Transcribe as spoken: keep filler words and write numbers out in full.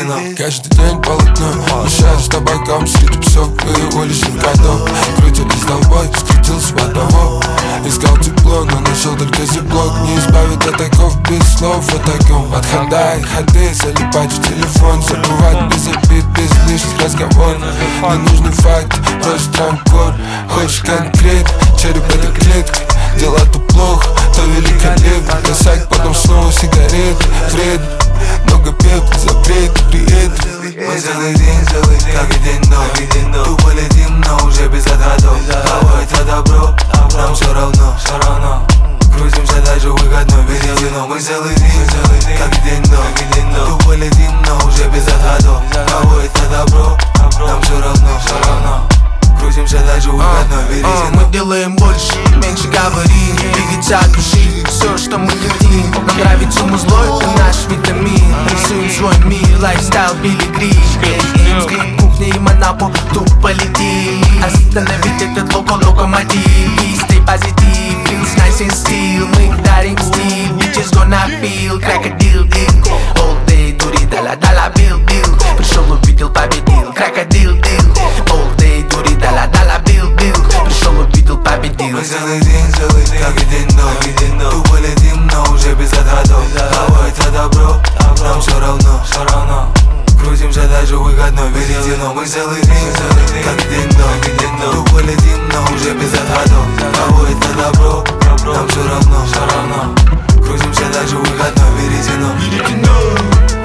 веретено. Каждый день полотно, мешаешь табаком среди псов и уличных котов. Крутились долбой, скрутился в одного. Искал тепло, но нашел только зиблок. Не избавит от оков без слов о таком. От ханда и ходы залипать в телефон. Забывать без обид, без лишних разговоров. Не нужны факты, просто трамкор. Хочешь конкрет, череп это клетка. Дела то плохо, то великолепно. Косяк, потом снова сигарет. Вред, много пеп, запрет, при этом Мы целый день, целый день, как и день до. Тупо летим, но уже без отходов. Кого это добро, нам все равно, все равно. Крутимся даже в выходной веретено. Мы целый день, как и день до. Тупо летим, но уже без отходов. Кого это добро, нам все равно, все равно. Крутимся даже в выходной веретено. Мы делаем больше, меньше говорим. Двигаться от души, все, что мы хотим. Нам нравится музло, это наш витамин. Рисуем свой мир, лайфстайл Билли Грин. Взгляд кухни и монопол, тупо летим. Остановить этот локомотив. We stay positive, feels nice and still. Мы дарим стиль, bitches gonna feel. Крокодил, дил, all day, дури, дала, дала, бил, бил. Пришел, увидел, победил, крокодил, дил, all day, дури, дала, дала, бил, бил. Пришел, увидел, победил. Мы целый день, целый день, как и день до. Тупо летим, но уже без отходов. Кого это добро, нам все равно, все равно. Крутимся даже в выходной веретено. Мы целый день, как и день до. Тупо летим, но уже без отходов. Кого это добро, нам все равно, все равно. Крутимся даже в выходной веретено.